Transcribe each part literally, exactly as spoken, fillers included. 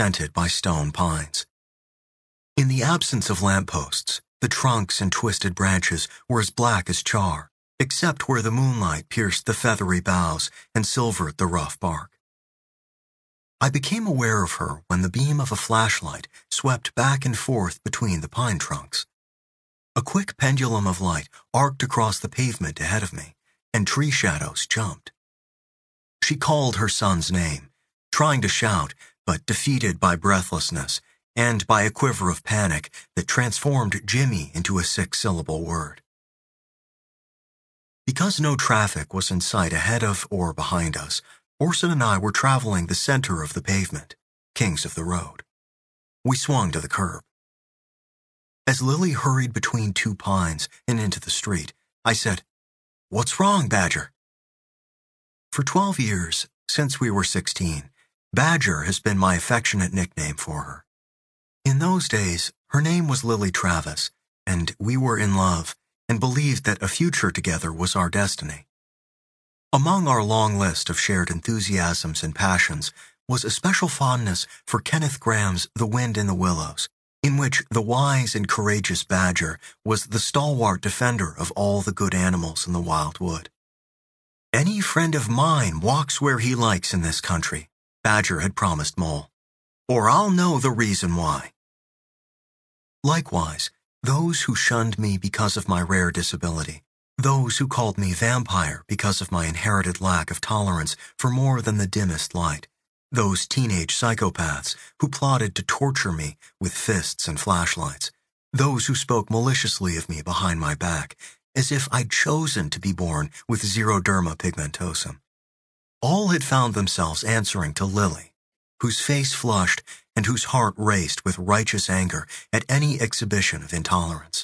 scented by stone pines. In the absence of lampposts, the trunks and twisted branches were as black as char, except where the moonlight pierced the feathery boughs and silvered the rough bark. I became aware of her when the beam of a flashlight swept back and forth between the pine trunks. A quick pendulum of light arced across the pavement ahead of me, and tree shadows jumped. She called her son's name, trying to shout, but defeated by breathlessness and by a quiver of panic that transformed Jimmy into a six-syllable word. Because no traffic was in sight ahead of or behind us, Orson and I were traveling the center of the pavement, kings of the road. We swung to the curb. As Lily hurried between two pines and into the street, I said, "What's wrong, Badger?" For twelve years, since we were sixteen, Badger has been my affectionate nickname for her. In those days, her name was Lily Travis, and we were in love and believed that a future together was our destiny. Among our long list of shared enthusiasms and passions was a special fondness for Kenneth Grahame's The Wind in the Willows, in which the wise and courageous Badger was the stalwart defender of all the good animals in the wild wood. "Any friend of mine walks where he likes in this country," Badger had promised Mole, "or I'll know the reason why." Likewise, those who shunned me because of my rare disability, those who called me vampire because of my inherited lack of tolerance for more than the dimmest light, those teenage psychopaths who plotted to torture me with fists and flashlights, those who spoke maliciously of me behind my back, as if I'd chosen to be born with xeroderma pigmentosum. All had found themselves answering to Lily, whose face flushed and whose heart raced with righteous anger at any exhibition of intolerance.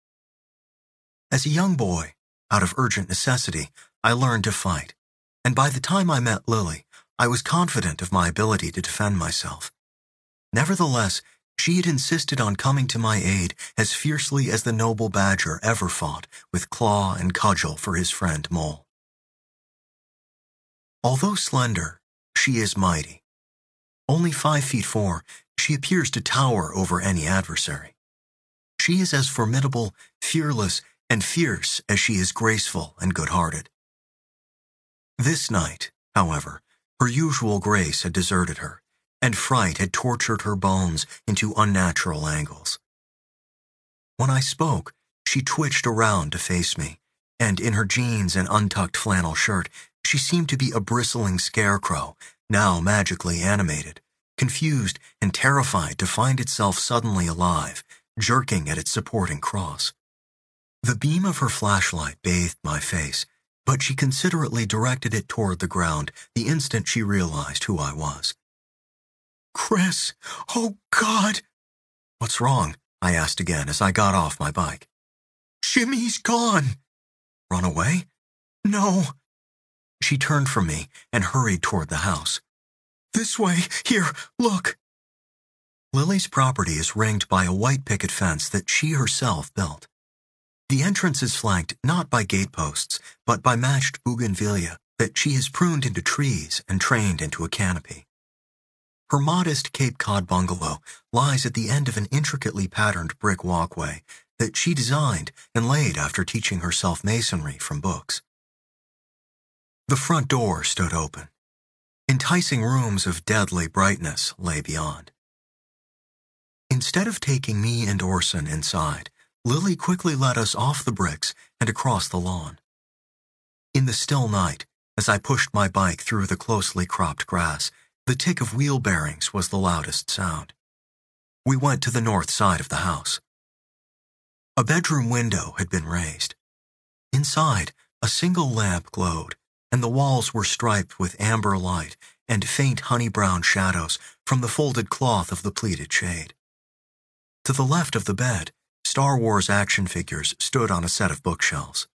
As a young boy, out of urgent necessity, I learned to fight, and by the time I met Lily, I was confident of my ability to defend myself. Nevertheless, she had insisted on coming to my aid as fiercely as the noble Badger ever fought with claw and cudgel for his friend Mole. Although slender, she is mighty. Only five feet four, she appears to tower over any adversary. She is as formidable, fearless, and fierce as she is graceful and good-hearted. This night, however, her usual grace had deserted her, and fright had tortured her bones into unnatural angles. When I spoke, she twitched around to face me, and in her jeans and untucked flannel shirt, she seemed to be a bristling scarecrow, now magically animated, confused and terrified to find itself suddenly alive, jerking at its supporting cross. The beam of her flashlight bathed my face, but she considerately directed it toward the ground the instant she realized who I was. "Chris! Oh, God!" "What's wrong?" I asked again as I got off my bike. "Jimmy's gone." "Run away?" "No." She turned from me and hurried toward the house. "This way. Here, look." Lily's property is ringed by a white picket fence that she herself built. The entrance is flanked not by gateposts, but by matched bougainvillea that she has pruned into trees and trained into a canopy. Her modest Cape Cod bungalow lies at the end of an intricately patterned brick walkway that she designed and laid after teaching herself masonry from books. The front door stood open. Enticing rooms of deadly brightness lay beyond. Instead of taking me and Orson inside, Lily quickly led us off the bricks and across the lawn. In the still night, as I pushed my bike through the closely cropped grass, the tick of wheel bearings was the loudest sound. We went to the north side of the house. A bedroom window had been raised. Inside, a single lamp glowed, and the walls were striped with amber light and faint honey-brown shadows from the folded cloth of the pleated shade. To the left of the bed, Star Wars action figures stood on a set of bookshelves.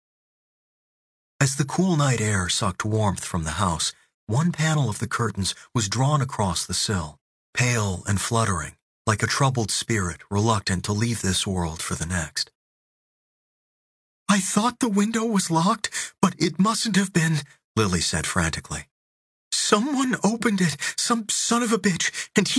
As the cool night air sucked warmth from the house, one panel of the curtains was drawn across the sill, pale and fluttering, like a troubled spirit reluctant to leave this world for the next. "I thought the window was locked, but it mustn't have been," Lily said frantically. "Someone opened it, some son of a bitch, and he